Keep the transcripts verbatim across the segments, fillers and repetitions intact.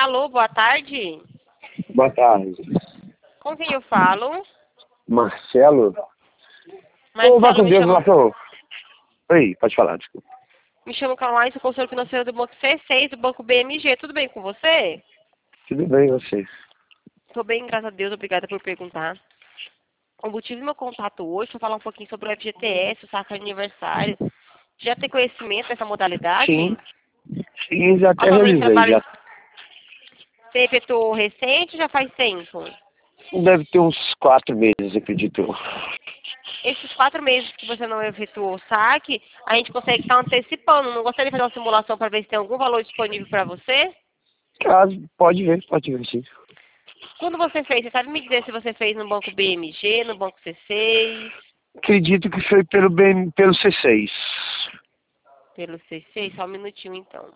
Alô, boa tarde. Boa tarde. Com quem eu falo? Marcelo? Ô, vá Marcelo, com me Deus, chamo, Marcelo. Oi, pode falar, desculpa. me chamo Caroline, sou conselheiro financeiro do Banco C seis, do Banco B M G. Tudo bem com você? Tudo bem, você? Tô bem, graças a Deus. Obrigada por perguntar. O motivo do meu contato hoje foi falar um pouquinho sobre o F G T S, o saque aniversário. Já tem conhecimento dessa modalidade? Sim. Sim, já até Atualmente realizei, trabalha... já. Você efetuou recente ou já faz tempo? Deve ter uns quatro meses, acredito eu. Esses quatro meses que você não efetuou o saque, a gente consegue estar antecipando. Não gostaria de fazer uma simulação para ver se tem algum valor disponível para você? Caso, pode ver, pode ver, sim. Quando você fez, você sabe me dizer se você fez no Banco B M G, no Banco C seis? Acredito que foi pelo, B M pelo C seis. Pelo C seis? Só um minutinho então.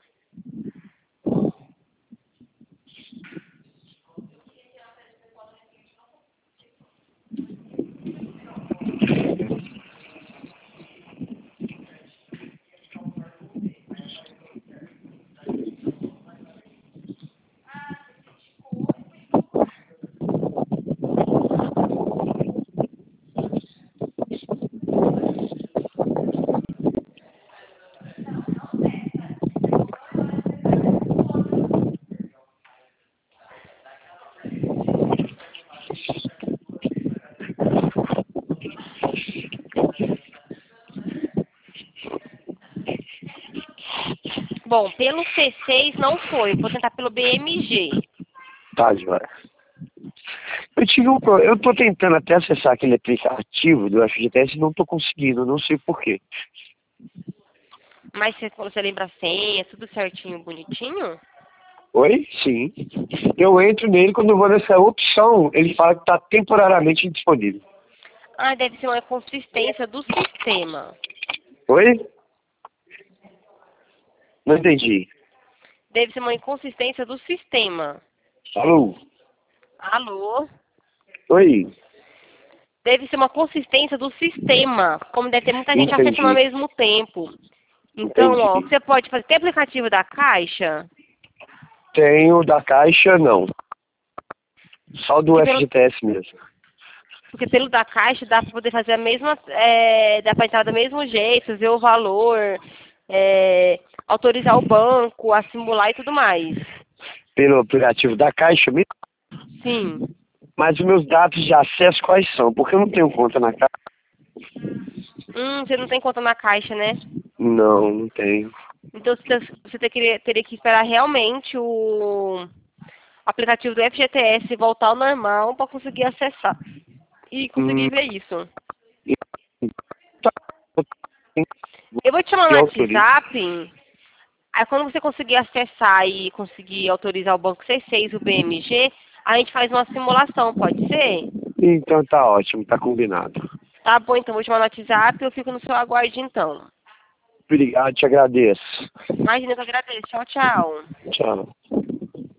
Bom, pelo C seis não foi. Vou tentar pelo B M G. Tá, joia. Eu tive um pro- eu tô tentando até acessar aquele aplicativo do F G T S e não tô conseguindo, não sei porquê. Mas você, você lembra a senha, tudo certinho, bonitinho? Oi? Sim. Eu entro nele, quando eu vou nessa opção, ele fala que está temporariamente indisponível. Ah, deve ser uma inconsistência do sistema. Oi? Não entendi. Deve ser uma inconsistência do sistema. Alô? Alô? Oi? Deve ser uma consistência do sistema. Como deve ter muita gente acessando ao Entendi. mesmo tempo. Então, ó, o que Entendi. você pode fazer? Tem aplicativo da Caixa? Tenho da Caixa, não. Só do Porque pelo, F G T S mesmo. porque pelo da Caixa dá para poder fazer a mesma. É, dá para entrar do mesmo jeito, ver o valor, é, autorizar o banco a simular e tudo mais. Pelo aplicativo da Caixa mesmo. Sim. Mas os meus dados de acesso quais são? Porque eu não tenho conta na Caixa. Hum, você não tem conta na Caixa, né? Não, não tenho. Então você você teria, teria que esperar realmente o aplicativo do F G T S voltar ao normal para conseguir acessar e conseguir Hum, ver isso. tá. Eu vou te chamar no Eu autorizo. WhatsApp, aí quando você conseguir acessar e conseguir autorizar o Banco C seis, o B M G, a gente faz uma simulação, pode ser? Então tá ótimo, tá combinado. Tá bom, então vou te chamar no WhatsApp e eu fico no seu aguarde então. Obrigado, te agradeço. Imagina que eu agradeço. Tchau, tchau. Tchau.